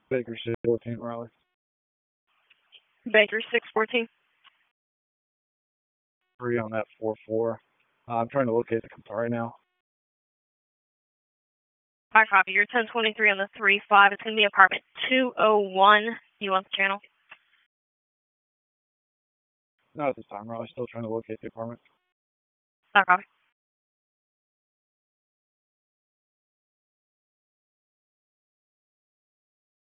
Baker 614, Raleigh. Baker 614. 3 on that 4-4. I'm trying to locate the car right now. I copy. You're 1023 on the 3-5. It's going to be apartment 201. You want the channel? Not at this time, Raleigh. Still trying to locate the apartment. I copy.